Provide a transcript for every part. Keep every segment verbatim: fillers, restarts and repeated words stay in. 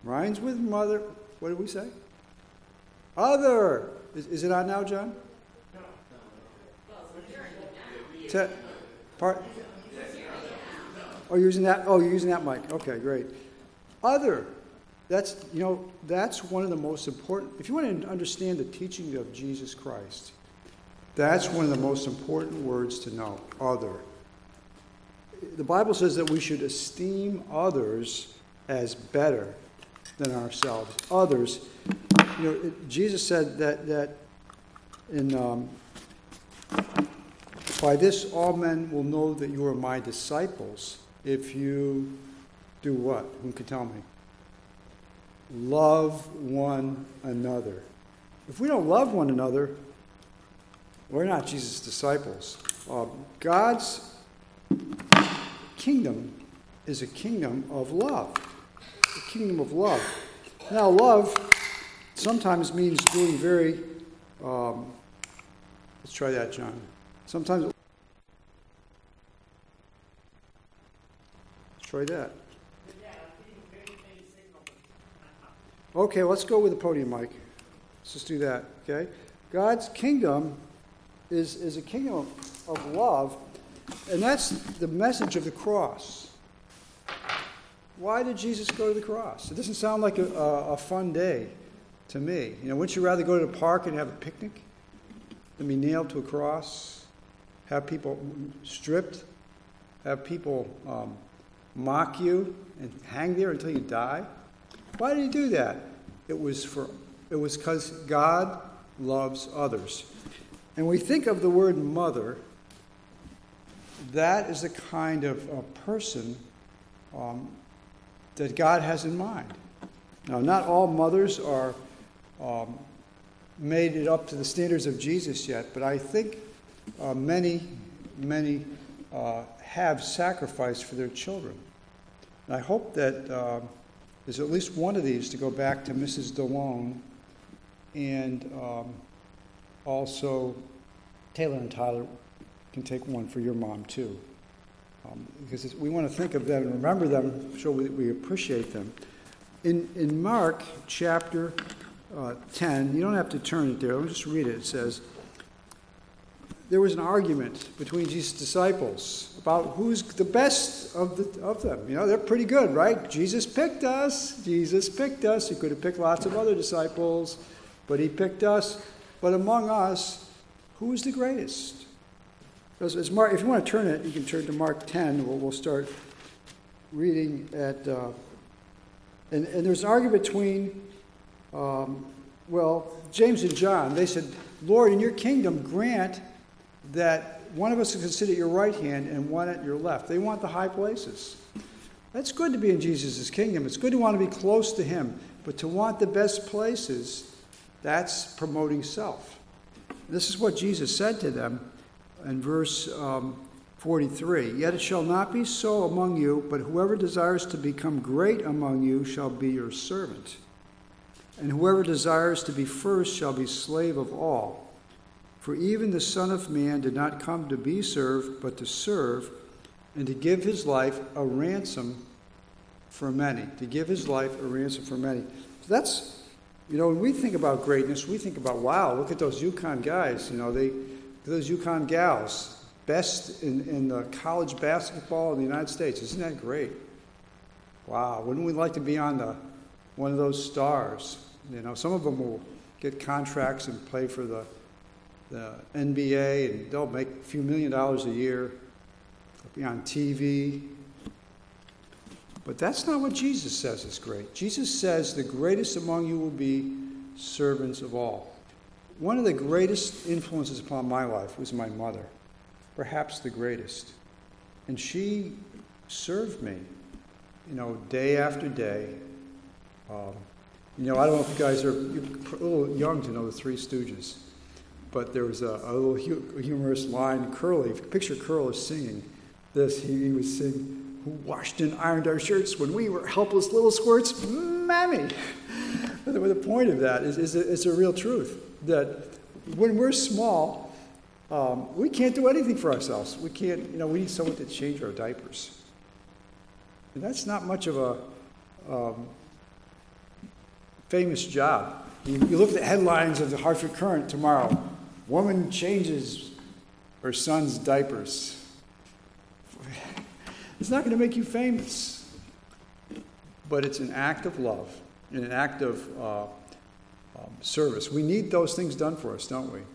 Rhymes with mother. What did we say? Other. Is, is it on now, John? Te- part. Oh, you're using that. Oh, you're using that mic. Okay, great. Other. That's you know that's one of the most important. If you want to understand the teaching of Jesus Christ, that's one of the most important words to know. Other. The Bible says that we should esteem others as better than ourselves. Others. You know, it, Jesus said that that in um, by this all men will know that you are my disciples if you do what? Who can tell me? Love one another. If we don't love one another, we're not Jesus' disciples. Uh, God's kingdom is a kingdom of love. A kingdom of love. Now, love sometimes means doing very, um, let's try that, John. Sometimes, let's try that. Okay, let's go with the podium mic. Let's just do that, okay? God's kingdom is, is a kingdom of, of love, and that's the message of the cross. Why did Jesus go to the cross? It doesn't sound like a, a, a fun day to me. You know, wouldn't you rather go to the park and have a picnic than be nailed to a cross, have people stripped, have people um, mock you and hang there until you die? Why did he do that? It was for it was because God loves others. And we think of the word mother, that is the kind of a person um, that God has in mind. Now, not all mothers are um, made it up to the standards of Jesus yet, but I think uh, many, many uh, have sacrificed for their children. And I hope that uh, there's at least one of these to go back to Missus DeLone, and um, also Taylor and Tyler can take one for your mom too. Um, because it's, we want to think of them and remember them, so we, we appreciate them. In in Mark chapter uh, ten, you don't have to turn it there, let me just read it. It says, there was an argument between Jesus' disciples about who's the best of the of them. You know, they're pretty good, right? Jesus picked us. Jesus picked us. He could have picked lots of other disciples, but he picked us. But among us, who is the greatest? As, as Mark, if you want to turn it, you can turn to Mark ten. We'll, we'll start reading at... Uh, and, and there's an argument between, um, well, James and John. They said, Lord, in your kingdom, grant that one of us can sit at your right hand and one at your left. They want the high places. That's good to be in Jesus' kingdom. It's good to want to be close to him. But to want the best places, that's promoting self. This is what Jesus said to them in verse um, forty-three. Yet it shall not be so among you, but whoever desires to become great among you shall be your servant. And whoever desires to be first shall be slave of all. For even the Son of Man did not come to be served, but to serve, and to give his life a ransom for many. To give his life a ransom for many. So that's, you know, when we think about greatness, we think about, wow, look at those UConn guys. You know, they, those UConn gals, best in, in the college basketball in the United States. Isn't that great? Wow, wouldn't we like to be on the one of those stars? You know, some of them will get contracts and play for the the N B A, and they'll make a few million dollars a year. They'll be on T V. But that's not what Jesus says is great. Jesus says the greatest among you will be servants of all. One of the greatest influences upon my life was my mother, perhaps the greatest. And she served me, you know, day after day. Um, you know, I don't know if you guys are you're a little young to know the Three Stooges. But there was a, a little hu- humorous line, Curly, if you picture Curly singing this, he, he would sing, who washed and ironed our shirts when we were helpless little squirts? Mammy! But the, the point of that is, is, a, is a real truth, that when we're small, um, we can't do anything for ourselves. We can't, you know, we need someone to change our diapers. And that's not much of a, um, famous job. You, you look at the headlines of the Hartford Courant tomorrow. Woman changes her son's diapers. It's not going to make you famous. But it's an act of love, and an act of uh, um, service. We need those things done for us, don't we?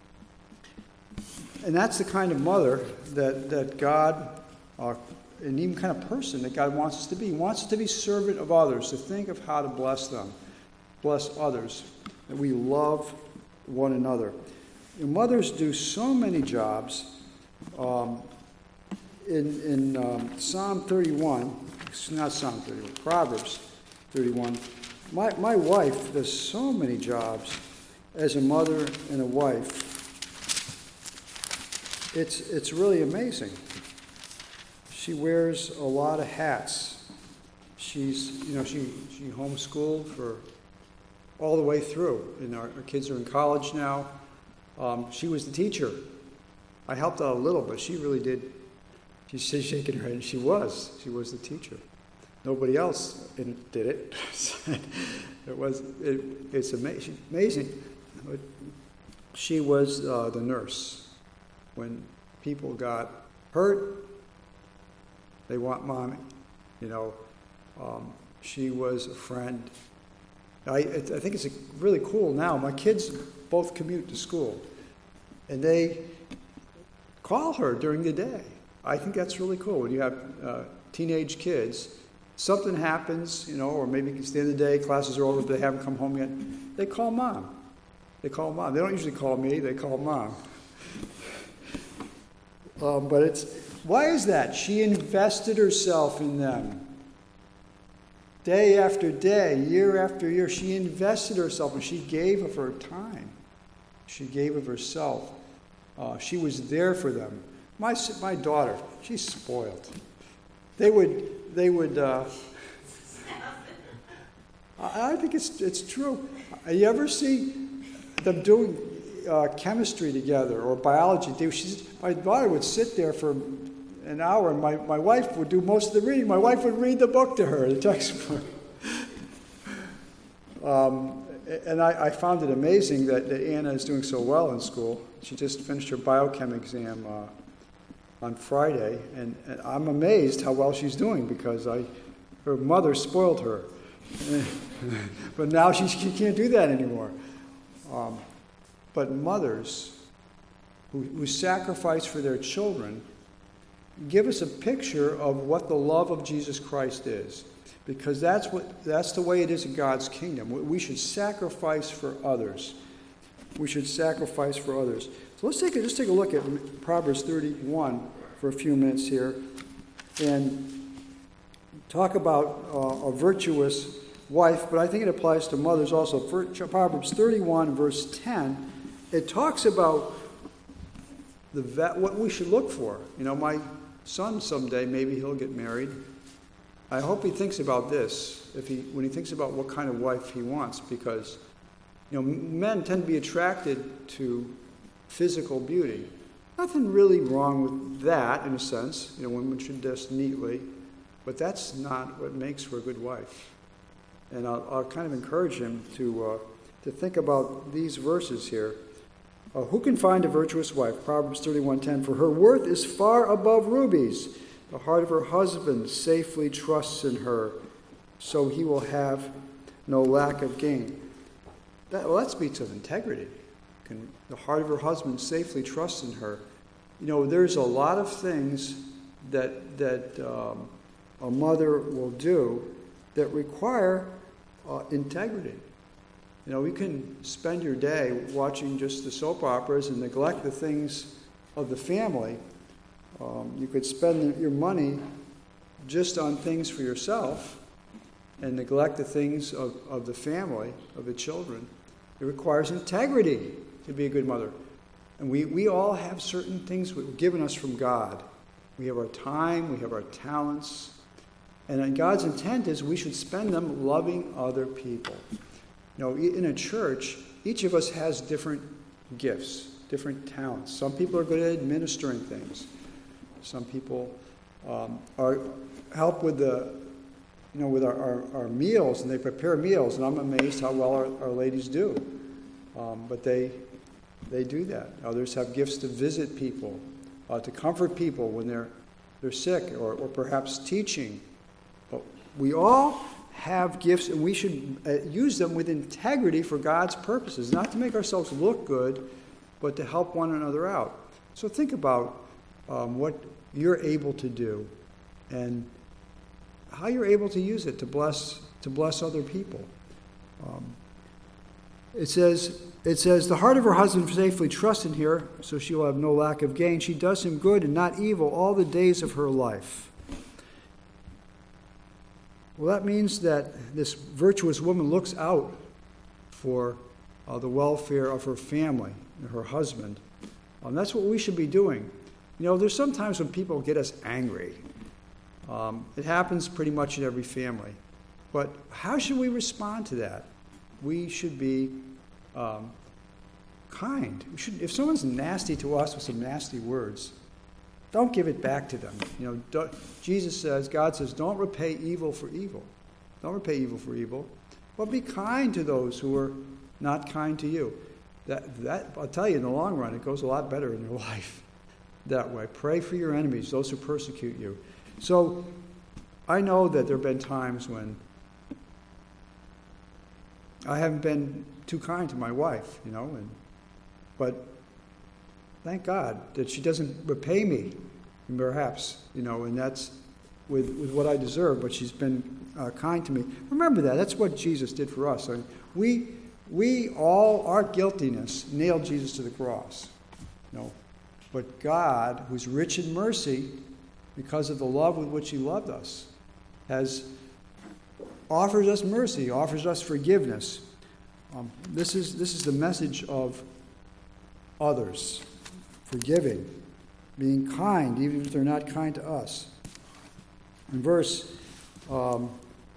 And that's the kind of mother that, that God, uh, and even kind of person that God wants us to be. He wants us to be servant of others, to think of how to bless them, bless others, that we love one another. And mothers do so many jobs. Um, in in um, Psalm thirty-one, it's not Psalm thirty-one, Proverbs thirty-one, my, my wife does so many jobs as a mother and a wife. It's it's really amazing. She wears a lot of hats. She's, you know, she, she homeschooled for all the way through. And our, our kids are in college now. Um, she was the teacher. I helped out a little, but she really did. She's shaking her head, and she was. She was the teacher. Nobody else did it. it was. It, it's amazing. Amazing. She was uh, the nurse. When people got hurt, they want mommy. You know, um, she was a friend. I, I think it's a really cool now. My kids both commute to school, and they call her during the day. I think that's really cool. When you have uh, teenage kids, something happens, you know, or maybe it's the end of the day, classes are over, but they haven't come home yet. They call mom. They call mom. They don't usually call me. They call mom. Um, but it's, why is that? She invested herself in them. Day after day, year after year, she invested herself, and she gave of her time. She gave of herself. Uh, she was there for them. My my daughter, she's spoiled. They would they would. Uh, I, I think it's it's true. You ever see them doing uh, chemistry together or biology? They, she's, my daughter would sit there for an hour, and my, my wife would do most of the reading. My wife would read the book to her, the textbook. um, and I, I found it amazing that, that Anna is doing so well in school. She just finished her biochem exam uh, on Friday, and, and I'm amazed how well she's doing because I, her mother spoiled her. But now she, she can't do that anymore. Um, but mothers who, who sacrifice for their children give us a picture of what the love of Jesus Christ is, because that's what that's the way it is in God's kingdom. We should sacrifice for others. We should sacrifice for others. So let's take a, just take a look at Proverbs thirty-one for a few minutes here, and talk about uh, a virtuous wife. But I think it applies to mothers also. For Proverbs thirty-one, verse ten, it talks about the what we should look for. You know, my son someday, maybe he'll get married. I hope he thinks about this if he when he thinks about what kind of wife he wants, because you know men tend to be attracted to physical beauty. Nothing really wrong with that in a sense. You know, women should dress neatly, but that's not what makes for a good wife. And I'll, I'll kind of encourage him to uh, to think about these verses here. Uh, who can find a virtuous wife? Proverbs thirty-one ten. For her worth is far above rubies. The heart of her husband safely trusts in her, so he will have no lack of gain. That, well, that speaks of integrity. Can, the heart of her husband safely trusts in her. You know, there's a lot of things that that um, a mother will do that require uh, integrity. You know, you can spend your day watching just the soap operas and neglect the things of the family. Um, you could spend your money just on things for yourself and neglect the things of, of the family, of the children. It requires integrity to be a good mother. And we, we all have certain things given us from God. We have our time, we have our talents. And God's intent is we should spend them loving other people. You know, in a church, each of us has different gifts, different talents. Some people are good at administering things. Some people um, are help with the you know, with our, our, our meals, and they prepare meals, and I'm amazed how well our, our ladies do. Um, but they they do that. Others have gifts to visit people, uh, to comfort people when they're they're sick, or, or perhaps teaching. But we all have gifts, and we should uh, use them with integrity for God's purposes, not to make ourselves look good, but to help one another out. So think about um, what you're able to do, and how you're able to use it to bless to bless other people. Um, it says it says the heart of her husband safely trusts in her, so she will have no lack of gain. She does him good and not evil all the days of her life. Well, that means that this virtuous woman looks out for uh, the welfare of her family and her husband. Um, that's what we should be doing. You know, there's sometimes when people get us angry. Um, it happens pretty much in every family. But how should we respond to that? We should be um, kind. We should, if someone's nasty to us with some nasty words, don't give it back to them. You know, don't, Jesus says, God says, don't repay evil for evil. Don't repay evil for evil. But be kind to those who are not kind to you. That, that I'll tell you, in the long run, it goes a lot better in your life that way. Pray for your enemies, those who persecute you. So I know that there have been times when I haven't been too kind to my wife, you know, and but thank God that she doesn't repay me, perhaps, you know, and that's with, with what I deserve, but she's been uh, kind to me. Remember that. That's what Jesus did for us. I mean, we, we all, our guiltiness, nailed Jesus to the cross. You know, but God, who's rich in mercy, because of the love with which he loved us, has offers us mercy, offers us forgiveness. Um, this is this is the message of others. Forgiving, being kind, even if they're not kind to us. In verse um,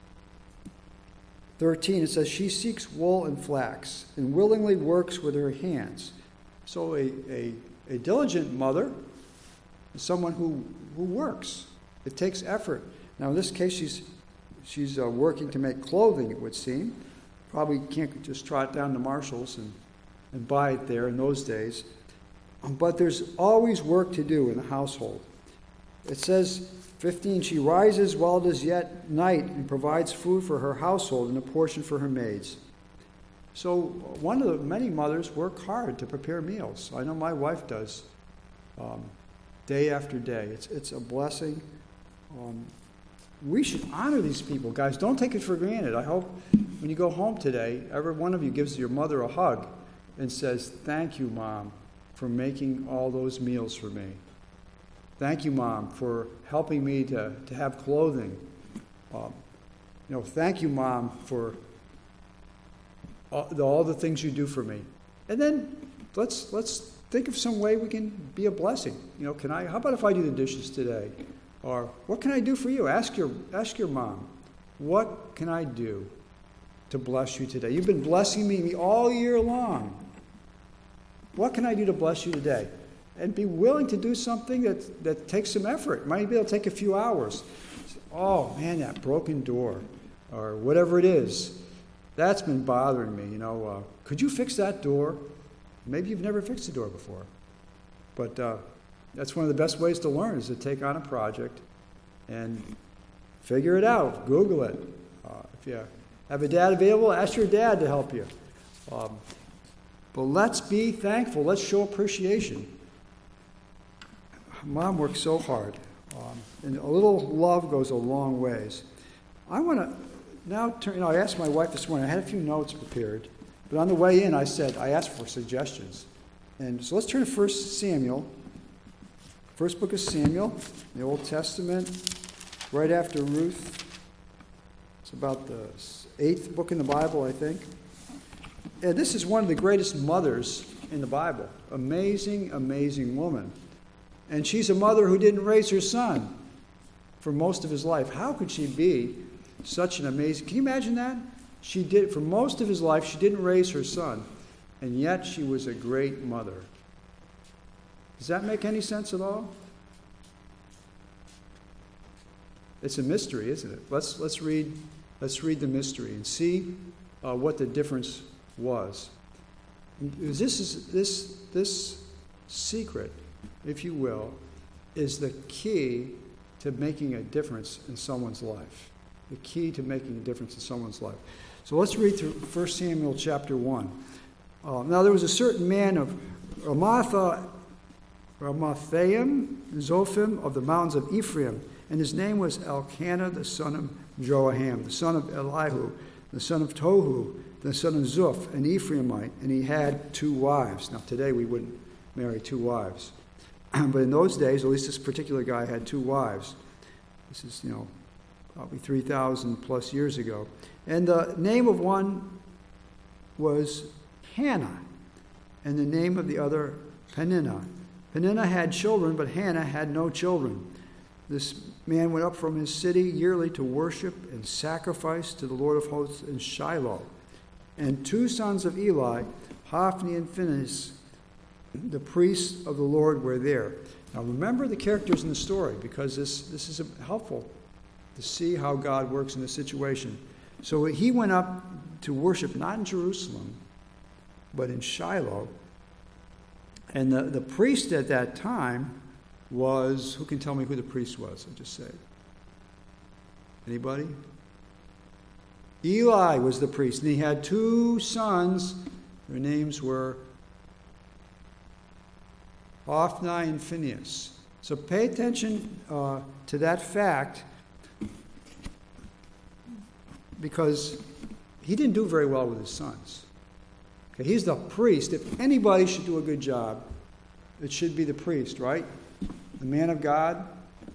thirteen, it says, she seeks wool and flax, and willingly works with her hands. So a, a, a diligent mother is someone who, who works. It takes effort. Now, in this case, she's she's uh, working to make clothing, it would seem. Probably can't just trot down to Marshall's and, and buy it there in those days. But there's always work to do in the household. It says, fifteen, she rises while it is yet night and provides food for her household and a portion for her maids. So one of the many mothers work hard to prepare meals. I know my wife does, um, day after day. It's it's a blessing. Um, we should honor these people, guys. Don't take it for granted. I hope when you go home today, every one of you gives your mother a hug and says, "Thank you, Mom, for making all those meals for me. Thank you, Mom, for helping me to, to have clothing. Um, you know, thank you, Mom, for all the, all the things you do for me." And then let's let's think of some way we can be a blessing. You know, can I? How about if I do the dishes today? Or what can I do for you? Ask your ask your mom. What can I do to bless you today? You've been blessing me all year long. What can I do to bless you today? And be willing to do something that, that takes some effort. It might be able to take a few hours. Oh, man, that broken door, or whatever it is, that's been bothering me. You know, uh, could you fix that door? Maybe you've never fixed a door before. But uh, that's one of the best ways to learn, is to take on a project and figure it out. Google it. Uh, if you have a dad available, ask your dad to help you. Um, But let's be thankful. Let's show appreciation. Mom works so hard. Um, and a little love goes a long ways. I want to now turn, you know, I asked my wife this morning, I had a few notes prepared, but on the way in I said, I asked for suggestions. And so let's turn to First Samuel. First book of Samuel, the Old Testament, right after Ruth. It's about the eighth book in the Bible, I think. And this is one of the greatest mothers in the Bible. Amazing, amazing woman. And she's a mother who didn't raise her son for most of his life. How could she be such an amazing... Can you imagine that? She did, for most of his life, she didn't raise her son. And yet she was a great mother. Does that make any sense at all? It's a mystery, isn't it? Let's let's read let's read the mystery and see uh, what the difference was. This is this this secret, if you will, is the key to making a difference in someone's life. The key to making a difference in someone's life. So let's read through First Samuel chapter one. Uh, now there was a certain man of Ramatha, Ramathaim, Zophim, of the mountains of Ephraim, and his name was Elkanah, the son of Joaham, the son of Elihu, the son of Tohu, the son of Zuph, an Ephraimite, and he had two wives. Now today we wouldn't marry two wives. But in those days, at least this particular guy had two wives. This is, you know, probably three thousand plus years ago. And the name of one was Hannah, and the name of the other Peninnah. Peninnah had children, but Hannah had no children. This man went up from his city yearly to worship and sacrifice to the Lord of hosts in Shiloh. And two sons of Eli, Hophni and Phinehas, the priests of the Lord, were there. Now remember the characters in the story, because this, this is helpful to see how God works in this situation. So he went up to worship not in Jerusalem, but in Shiloh. And the, the priest at that time was, who can tell me who the priest was? I'll just say. Anybody? Eli was the priest, and he had two sons. Their names were Hophni and Phinehas. So pay attention uh, to that fact, because he didn't do very well with his sons. Okay, he's the priest. If anybody should do a good job, it should be the priest, right? The man of God.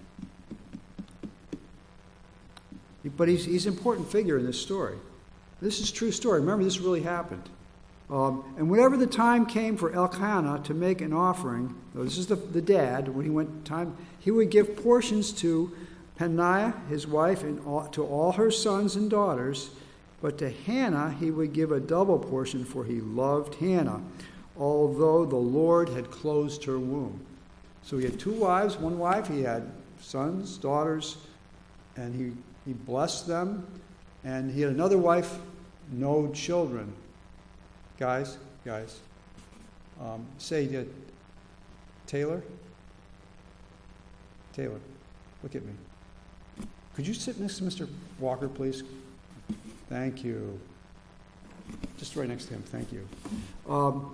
But he's, he's an important figure in this story. This is a true story. Remember, this really happened. Um, and whenever the time came for Elkanah to make an offering, this is the, the dad, when he went time, he would give portions to Peninnah, his wife, and all, to all her sons and daughters. But to Hannah he would give a double portion, for he loved Hannah, although the Lord had closed her womb. So he had two wives. One wife, he had sons, daughters, and he, he blessed them. And he had another wife, no children. Guys, guys, um, say uh, Taylor. Taylor, look at me. Could you sit next to Mister Walker, please? Thank you. Just right next to him. Thank you. Um,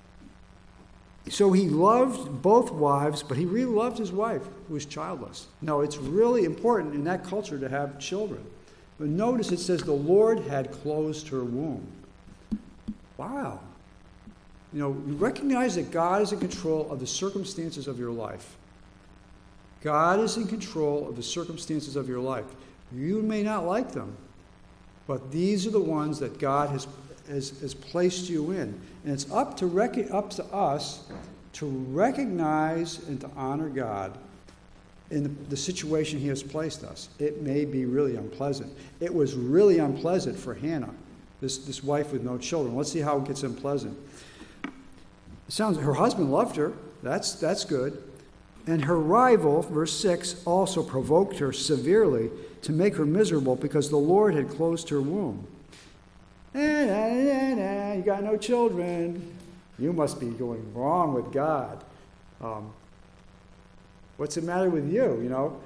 so he loved both wives, but he really loved his wife, who was childless. Now, it's really important in that culture to have children. But notice it says the Lord had closed her womb. Wow. You know, you recognize that God is in control of the circumstances of your life. God is in control of the circumstances of your life. You may not like them, but these are the ones that God has, has, has placed you in. And it's up to, rec- up to us to recognize and to honor God in the, the situation he has placed us. It may be really unpleasant. It was really unpleasant for Hannah, this, this wife with no children. Let's see how it gets unpleasant. It sounds her husband loved her. That's, that's good. And her rival, verse six, also provoked her severely to make her miserable, because the Lord had closed her womb. Eh, nah, nah, nah, you got no children. You must be going wrong with God. Um, what's the matter with you, you know?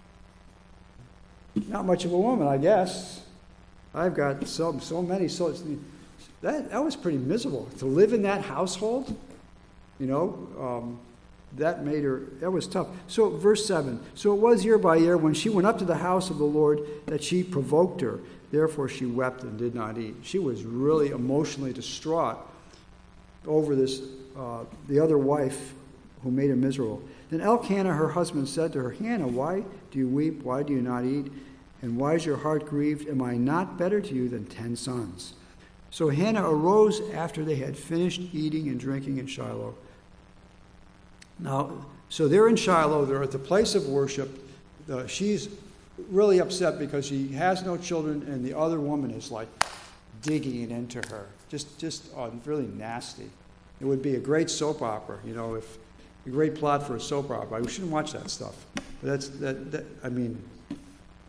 Not much of a woman, I guess. I've got so, so many. So that, that was pretty miserable. To live in that household, you know, um, that made her, that was tough. So verse seven, so it was year by year when she went up to the house of the Lord that she provoked her. Therefore she wept and did not eat. She was really emotionally distraught over this, uh, the other wife who made her miserable. Then Elkanah, her husband, said to her, Hannah, why do you weep? Why do you not eat? And why is your heart grieved? Am I not better to you than ten sons? So Hannah arose after they had finished eating and drinking in Shiloh. Now, so they're in Shiloh. They're at the place of worship. Uh, she's really upset because she has no children, and the other woman is like digging it into her. Just, just oh, really nasty. It would be a great soap opera, you know, if a great plot for a soap opera. We shouldn't watch that stuff. But that's that. that I mean,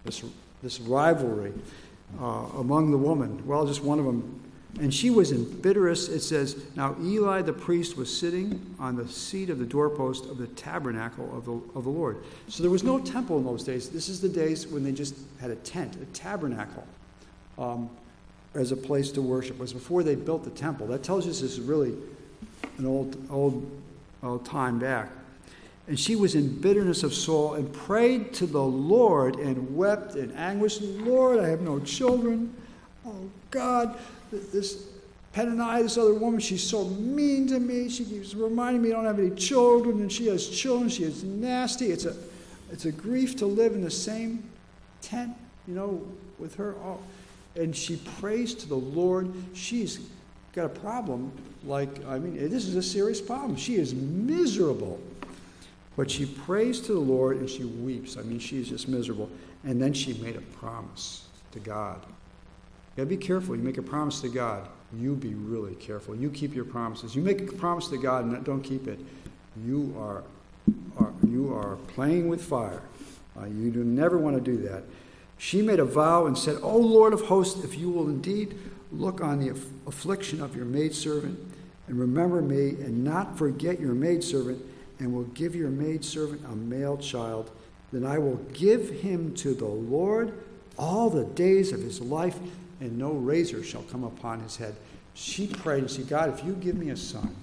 this, this rivalry uh, among the women. Well, just one of them. And she was in bitterest, it says, now Eli the priest was sitting on the seat of the doorpost of the tabernacle of the, of the Lord. So there was no temple in those days. This is the days when they just had a tent, a tabernacle, um, as a place to worship. It was before they built the temple. That tells us this is really an old, old, old time back. And she was in bitterness of soul and prayed to the Lord and wept in anguish. Lord, I have no children. Oh, God. This Peninnah, this other woman, she's so mean to me. She keeps reminding me I don't have any children, and she has children. She is nasty. It's a, it's a grief to live in the same tent, you know, with her. Oh. And she prays to the Lord. She's got a problem. Like, I mean, this is a serious problem. She is miserable. But she prays to the Lord, and she weeps. I mean, she is just miserable. And then she made a promise to God. You got to be careful. You make a promise to God, you be really careful. You keep your promises. You make a promise to God and don't keep it, you are, are you are playing with fire. Uh, you do never want to do that. She made a vow and said, O Lord of hosts, if you will indeed look on the aff- affliction of your maidservant and remember me and not forget your maidservant and will give your maidservant a male child, then I will give him to the Lord all the days of his life, and no razor shall come upon his head. She prayed and said, God, if you give me a son,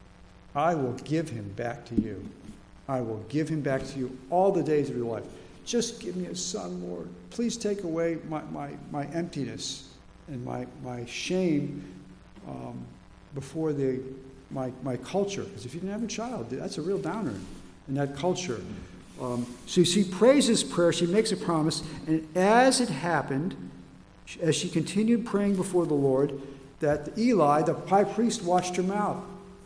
I will give him back to you. I will give him back to you all the days of your life. Just give me a son, Lord. Please take away my, my, my emptiness and my, my shame um, before the, my, my culture. Because if you didn't have a child, that's a real downer in that culture. Um, so she prays this prayer. She makes a promise. And as it happened, as she continued praying before the Lord, that Eli, the high priest, watched her mouth.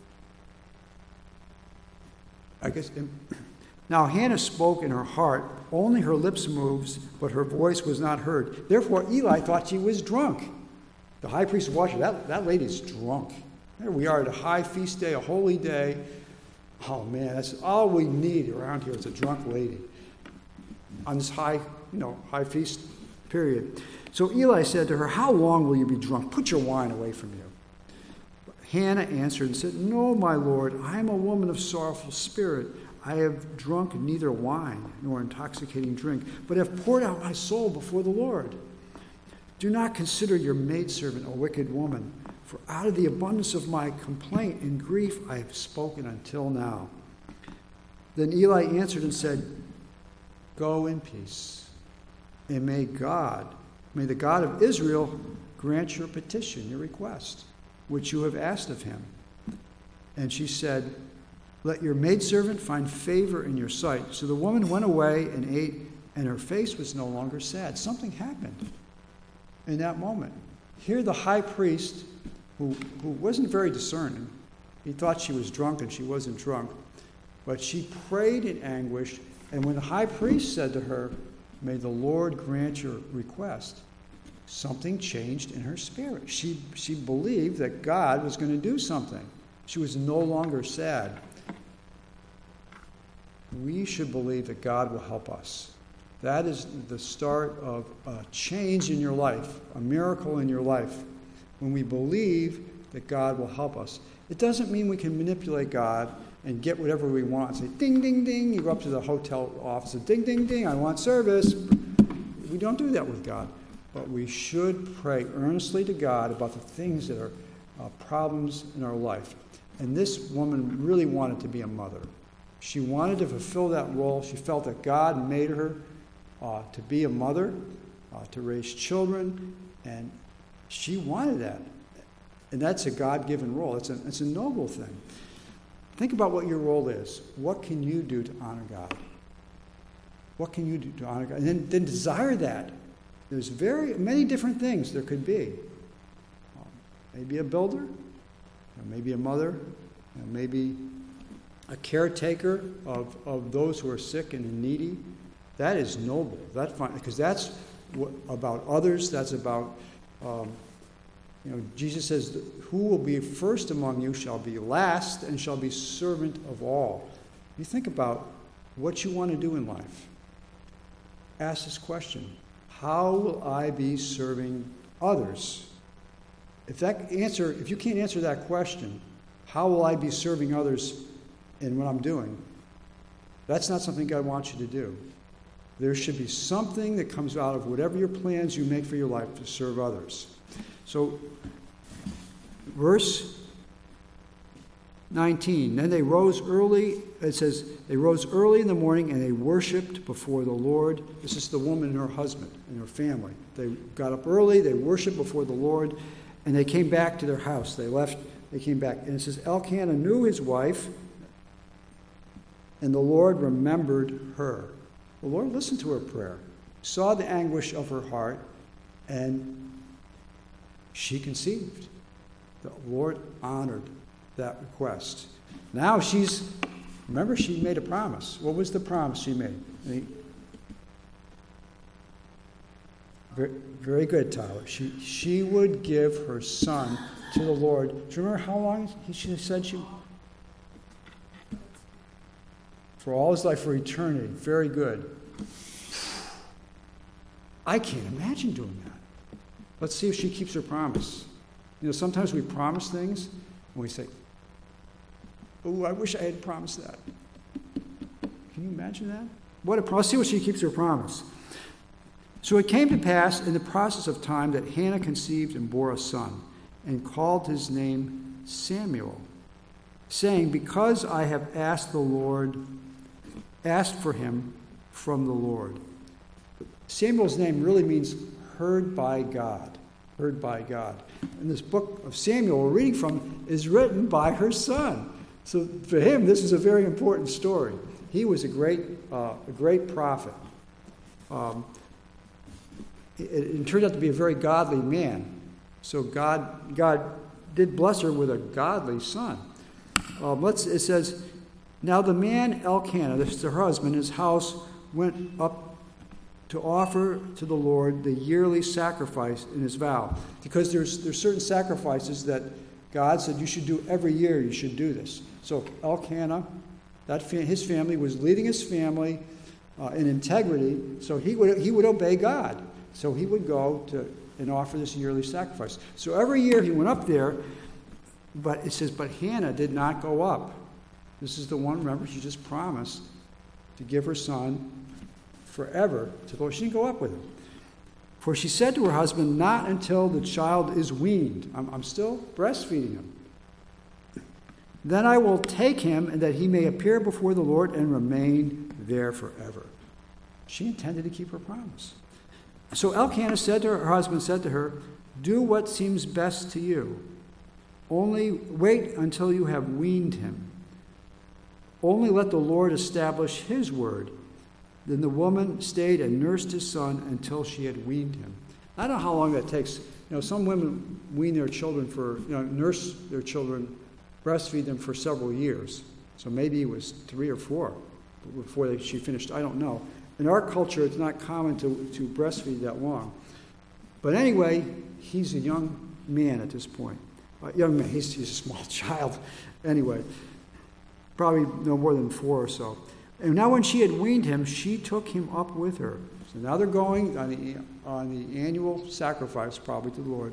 I guess. Now Hannah spoke in her heart, only her lips moved, but her voice was not heard. Therefore Eli thought she was drunk. The high priest watched her. That, that lady's drunk. There we are at a high feast day, a holy day. Oh man, that's all we need around here is a drunk lady on this high, you know, high feast period. So Eli said to her, how long will you be drunk? Put your wine away from you. Hannah answered and said, no, my Lord, I am a woman of sorrowful spirit. I have drunk neither wine nor intoxicating drink, but have poured out my soul before the Lord. Do not consider your maidservant a wicked woman, for out of the abundance of my complaint and grief I have spoken until now. Then Eli answered and said, go in peace, and may God May the God of Israel grant your petition, your request, which you have asked of him. And she said, let your maidservant find favor in your sight. So the woman went away and ate, and her face was no longer sad. Something happened in that moment. Here the high priest, who, who wasn't very discerning, he thought she was drunk and she wasn't drunk, but she prayed in anguish, and when the high priest said to her, may the Lord grant your request, something changed in her spirit. She, she believed that God was going to do something. She was no longer sad. We should believe that God will help us. That is the start of a change in your life, a miracle in your life, when we believe that God will help us. It doesn't mean we can manipulate God and get whatever we want. Say, ding, ding, ding. You go up to the hotel office and ding, ding, ding, I want service. We don't do that with God. But we should pray earnestly to God about the things that are uh, problems in our life. And this woman really wanted to be a mother. She wanted to fulfill that role. She felt that God made her uh, to be a mother, uh, to raise children, and she wanted that. And that's a God-given role. It's a, it's a noble thing. Think about what your role is. What can you do to honor God? What can you do to honor God? And then, then desire that. There's very many different things there could be. Um, maybe a builder, or maybe a mother, or maybe a caretaker of, of those who are sick and needy. That is noble. That because that's what, about others. That's about, um, you know, Jesus says, who will be first among you shall be last and shall be servant of all. You think about what you want to do in life. Ask this question. how will I be serving others? If that answer, if you can't answer that question, how will I be serving others in what I'm doing? That's not something God wants you to do. There should be something that comes out of whatever your plans you make for your life to serve others. So, verse nineteen, then they rose early, it says, they rose early in the morning and they worshiped before the Lord. This is the woman and her husband and her family. They got up early, they worshiped before the Lord, and they came back to their house. They left, they came back. And it says, Elkanah knew his wife, and the Lord remembered her. The Lord listened to her prayer, saw the anguish of her heart, and she conceived. The Lord honored that request. Now she's, remember, she made a promise. What was the promise she made? Very, very good, Tyler. She, she would give her son to the Lord. Do you remember how long she said she? For all his life, for eternity. Very good. I can't imagine doing that. Let's see if she keeps her promise. You know, sometimes we promise things and we say, oh, I wish I had promised that. Can you imagine that? What a promise. Let's see what she keeps her promise. So it came to pass in the process of time that Hannah conceived and bore a son, and called his name Samuel, saying, because I have asked the Lord, asked for him from the Lord. Samuel's name really means heard by God. Heard by God. And this book of Samuel we're reading from is written by her son. So for him, this is a very important story. He was a great, uh, a great prophet. Um, it, it turned out to be a very godly man. So God, God did bless her with a godly son. Um, let's. It says, now the man Elkanah, this is her husband, his house went up to offer to the Lord the yearly sacrifice in his vow. Because there's there's certain sacrifices that God said you should do every year. You should do this. So Elkanah, that fa- his family was leading his family uh, in integrity. So he would he would obey God. So he would go to and offer this yearly sacrifice. So every year he went up there, but it says, but Hannah did not go up. This is the one, remember, she just promised to give her son forever to go. She didn't go up with him. For she said to her husband, not until the child is weaned. I'm, I'm still breastfeeding him. Then I will take him, and that he may appear before the Lord and remain there forever. She intended to keep her promise. So Elkanah said to her, her husband said to her, do what seems best to you. Only wait until you have weaned him. Only let the Lord establish his word. Then the woman stayed and nursed his son until she had weaned him. I don't know how long that takes. You know, some women wean their children for, you know, nurse their children, breastfeed them for several years. So maybe it was three or four before they, she finished. I don't know. In our culture, it's not common to, to breastfeed that long. But anyway, he's a young man at this point. A young man, he's, he's a small child. Anyway, probably no more than four or so. And now when she had weaned him, she took him up with her. So now they're going on the, on the annual sacrifice, probably to the Lord,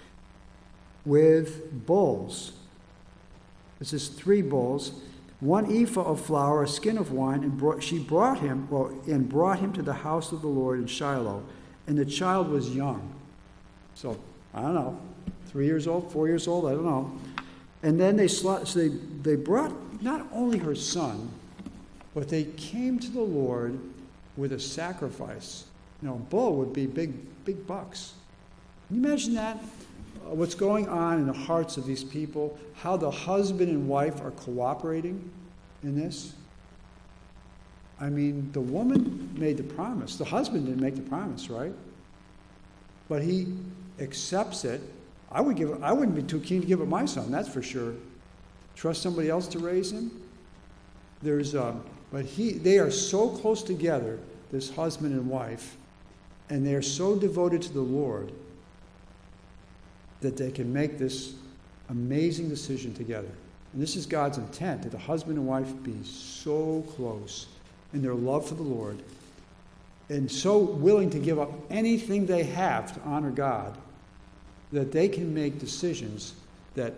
with bulls. This is three bulls. One ephah of flour, a skin of wine, and brought, she brought him, well, and brought him to the house of the Lord in Shiloh, and the child was young. So, I don't know, three years old, four years old, I don't know. And then they, so they, they brought not only her son, but they came to the Lord with a sacrifice. You know, a bull would be big, big bucks. Can you imagine that? Uh, what's going on in the hearts of these people, how the husband and wife are cooperating in this. I mean, the woman made the promise. The husband didn't make the promise, right? But he accepts it. I would give. I wouldn't be too keen to give it my son, that's for sure. Trust somebody else to raise him. There's, um, but he. They are so close together, this husband and wife, and they are so devoted to the Lord that they can make this amazing decision together. And this is God's intent, that the husband and wife be so close in their love for the Lord and so willing to give up anything they have to honor God that they can make decisions that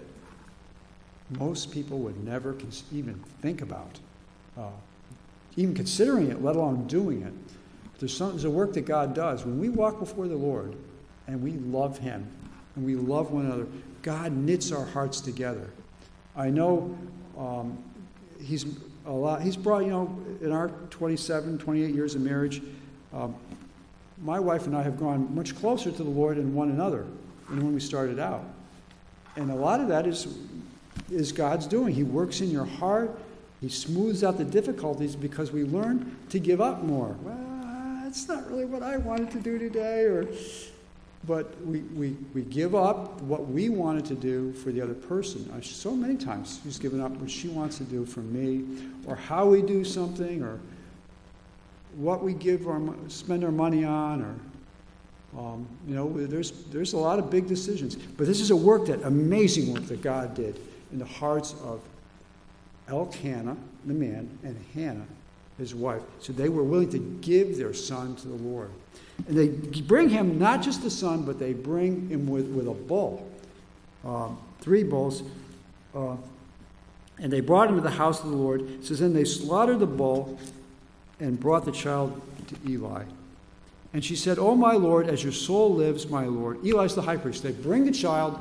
most people would never even think about, uh, even considering it, let alone doing it. There's, some, there's a work that God does. When we walk before the Lord and we love Him and we love one another, God knits our hearts together. I know um, He's a lot. He's brought, you know, in our twenty-seven, twenty-eight years of marriage, um, my wife and I have gone much closer to the Lord and one another than when we started out. And a lot of that is is God's doing. He works in your heart. He smooths out the difficulties because we learn to give up more. Well, that's not really what I wanted to do today, or but we, we, we give up what we wanted to do for the other person. Uh, so many times she's given up what she wants to do for me, or how we do something, or what we give our spend our money on, or um, you know, there's there's a lot of big decisions. But this is a work that amazing work that God did in the hearts of Elkanah, the man, and Hannah, his wife. So they were willing to give their son to the Lord. And they bring him not just the son, but they bring him with, with a bull, um, three bulls. Uh, and they brought him to the house of the Lord. It says, then they slaughtered the bull and brought the child to Eli. And she said, "Oh, my Lord, as your soul lives, my Lord." Eli's the high priest. They bring the child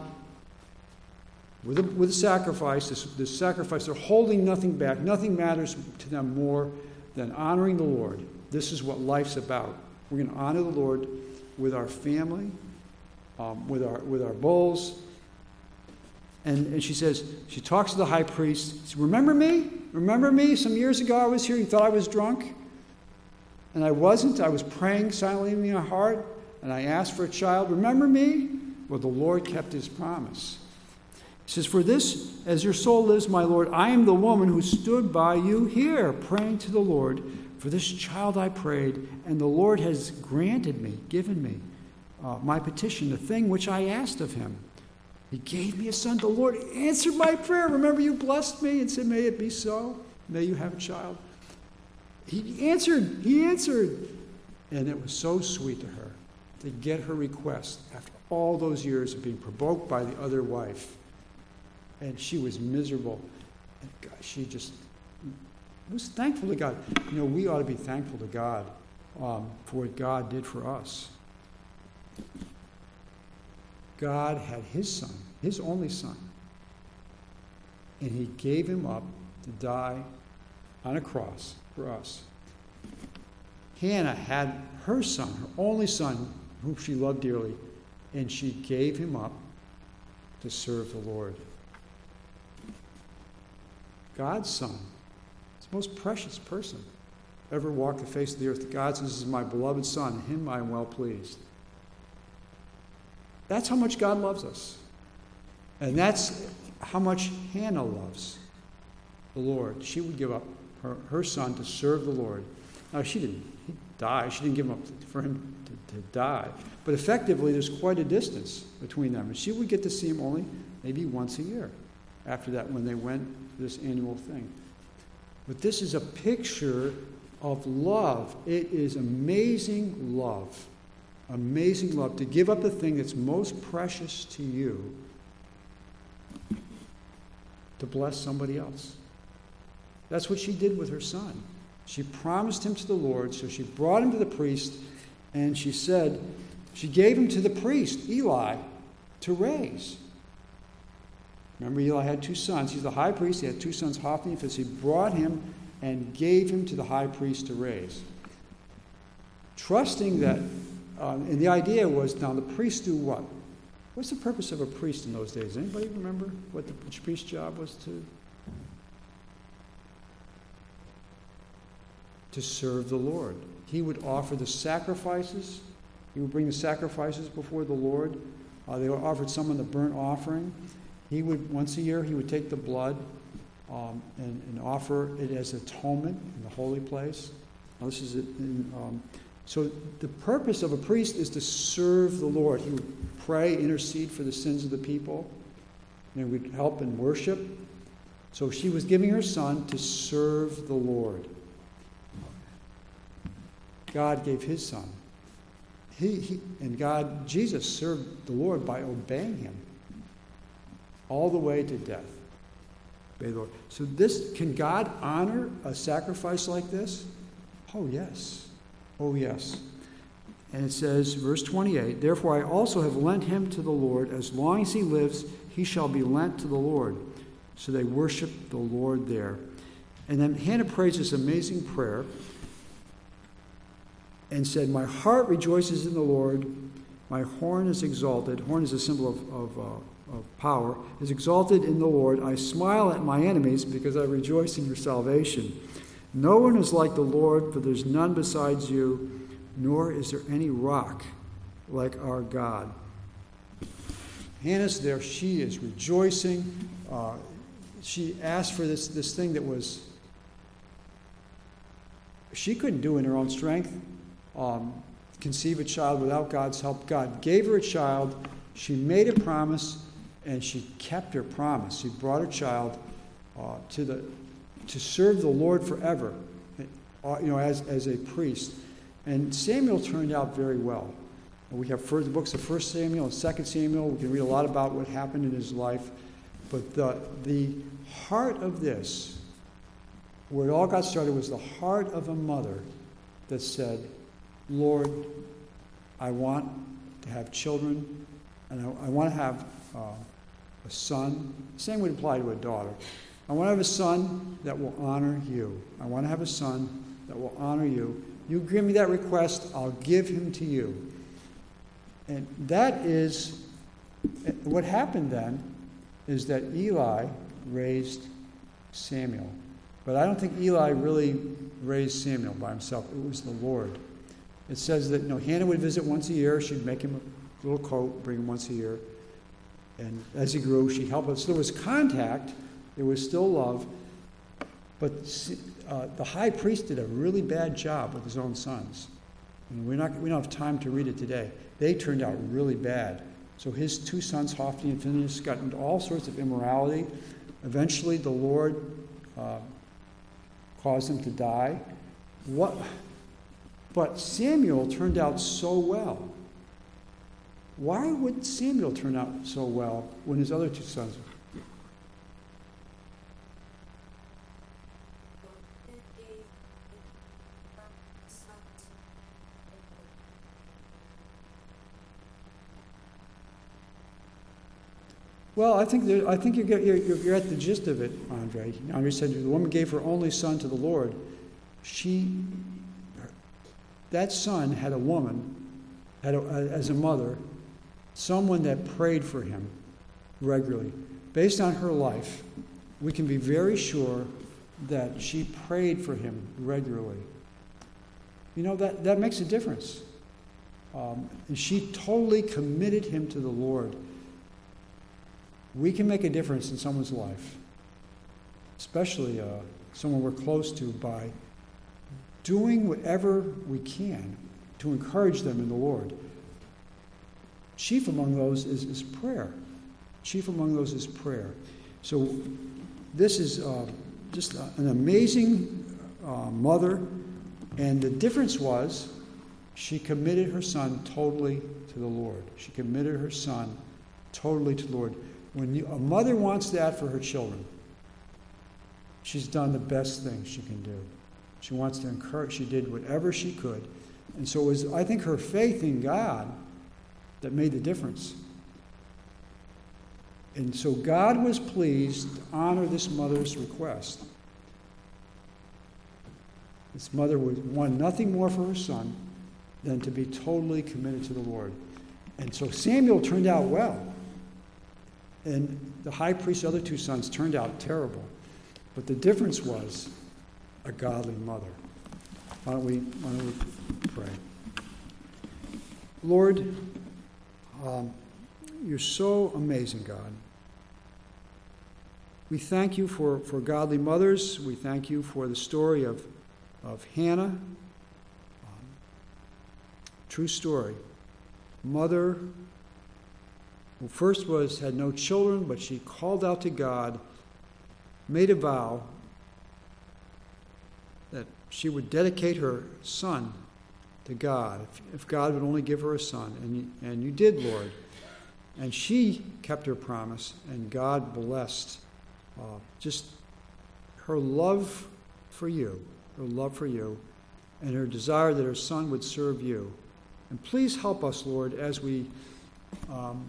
with a, with a sacrifice, this, this sacrifice. They're holding nothing back. Nothing matters to them more than honoring the Lord. This is what life's about. We're going to honor the Lord with our family, um, with our with our bulls. And, and she says, she talks to the high priest. She says, remember me? Remember me? Some years ago I was here. You thought I was drunk? And I wasn't. I was praying silently in my heart. And I asked for a child. Remember me? Well, the Lord kept His promise. He says, for this, as your soul lives, my Lord, I am the woman who stood by you here, praying to the Lord. For this child I prayed, and the Lord has granted me, given me, uh, my petition, the thing which I asked of Him. He gave me a son. The Lord answered my prayer. Remember, you blessed me and said, may it be so. May you have a child. He answered. He answered. And it was so sweet to her to get her request after all those years of being provoked by the other wife. And she was miserable. And God, she just was thankful to God. You know, we ought to be thankful to God um, for what God did for us. God had His son, His only son, and He gave Him up to die on a cross for us. Hannah had her son, her only son, whom she loved dearly, and she gave him up to serve the Lord. God's son, His most precious person, ever walked the face of the earth. God says, this is my beloved son, in Him I am well pleased. That's how much God loves us. And that's how much Hannah loves the Lord. She would give up her, her son to serve the Lord. Now, she didn't die. She didn't give him up for him to, to die. But effectively, there's quite a distance between them. And she would get to see him only maybe once a year after that when they went to this annual thing. But this is a picture of love. It is amazing love. Amazing love, to give up the thing that's most precious to you to bless somebody else. That's what she did with her son. She promised him to the Lord, so she brought him to the priest, and she said, she gave him to the priest, Eli, to raise. Remember, Eli had two sons. He's the high priest. He had two sons, Hophni and Phinehas. He brought him and gave him to the high priest to raise. Trusting that Um, and the idea was, now the priests do what? What's the purpose of a priest in those days? Anybody remember what the priest's job was to? To serve the Lord. He would offer the sacrifices. He would bring the sacrifices before the Lord. Uh, they offered some in the burnt offering. He would, once a year, he would take the blood um, and, and offer it as atonement in the holy place. Now, this is in... Um, So the purpose of a priest is to serve the Lord. He would pray, intercede for the sins of the people, and he would help in worship. So she was giving her son to serve the Lord. God gave his son. He, he and God, Jesus served the Lord by obeying him all the way to death. Obey the Lord. So this, can God honor a sacrifice like this? Oh, yes. Oh, yes. And it says, verse twenty-eight, therefore I also have lent him to the Lord. As long as he lives, he shall be lent to the Lord. So they worship the Lord there. And then Hannah prays this amazing prayer and said, my heart rejoices in the Lord. My horn is exalted. Horn is a symbol of, of, uh, of power. Is exalted in the Lord. I smile at my enemies because I rejoice in your salvation. No one is like the Lord, for there's none besides you, nor is there any rock like our God. Hannah's there. She is rejoicing. Uh, she asked for this, this thing that was, she couldn't do in her own strength, um, conceive a child without God's help. God gave her a child. She made a promise, and she kept her promise. She brought her child uh, to the to serve the Lord forever, uh, you know, as, as a priest. And Samuel turned out very well. We have first, the books of First Samuel and Second Samuel. We can read a lot about what happened in his life. But the, the heart of this, where it all got started, was the heart of a mother that said, Lord, I want to have children, and I, I want to have uh, a son. The same would apply to a daughter. I want to have a son that will honor you. I want to have a son that will honor you. You give me that request, I'll give him to you. And that is, what happened then is that Eli raised Samuel. But I don't think Eli really raised Samuel by himself. It was the Lord. It says that, you know, Hannah would visit once a year. She'd make him a little coat, bring him once a year. And as he grew, she helped him. So there was contact. There was still love. But uh, the high priest did a really bad job with his own sons. And we're not, we don't have time to read it today. They turned out really bad. So his two sons, Hophni and Phinehas, got into all sorts of immorality. Eventually, the Lord uh, caused them to die. What? But Samuel turned out so well. Why would Samuel turn out so well when his other two sons? Well, I think there, I think you get, you're, you're at the gist of it, Andre. Andre said the woman gave her only son to the Lord. She, that son had a woman, had a, as a mother, someone that prayed for him regularly. Based on her life, we can be very sure that she prayed for him regularly. You know, that, that makes a difference. Um, and she totally committed him to the Lord. We can make a difference in someone's life, especially uh, someone we're close to, by doing whatever we can to encourage them in the Lord. Chief among those is, is prayer. Chief among those is prayer. So this is uh, just an amazing uh, mother, and the difference was she committed her son totally to the Lord. She committed her son totally to the Lord. When you, a mother wants that for her children, she's done the best thing she can do. She wants to encourage. She did whatever she could. And so it was, I think, her faith in God that made the difference. And so God was pleased to honor this mother's request. This mother would want nothing more for her son than to be totally committed to the Lord. And so Samuel turned out well. And the high priest's other two sons turned out terrible. But the difference was a godly mother. Why don't we, why don't we pray? Lord, um, you're so amazing, God. We thank you for, for godly mothers. We thank you for the story of, of Hannah. Um, true story. Mother who first was had no children, but she called out to God, made a vow that she would dedicate her son to God. If, if God would only give her a son, and you, and you did, Lord. And she kept her promise, and God blessed uh, just her love for you, her love for you, and her desire that her son would serve you. And please help us, Lord, as we um,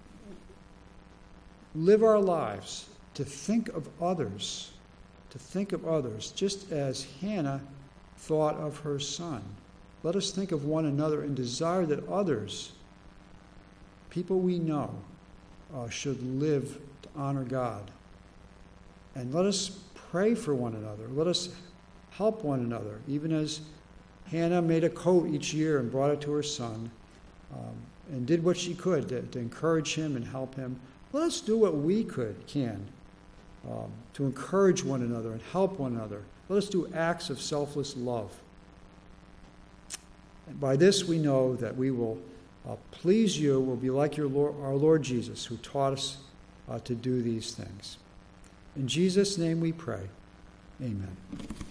live our lives to think of others, to think of others, just as Hannah thought of her son. Let us think of one another and desire that others, people we know, uh, should live to honor God. And let us pray for one another. Let us help one another, even as Hannah made a coat each year and brought it to her son um, and did what she could to, to encourage him and help him. Let us do what we could, can, um, to encourage one another and help one another. Let us do acts of selfless love. And by this we know that we will uh, please you, will be like your Lord, our Lord Jesus, who taught us uh, to do these things. In Jesus' name we pray. Amen.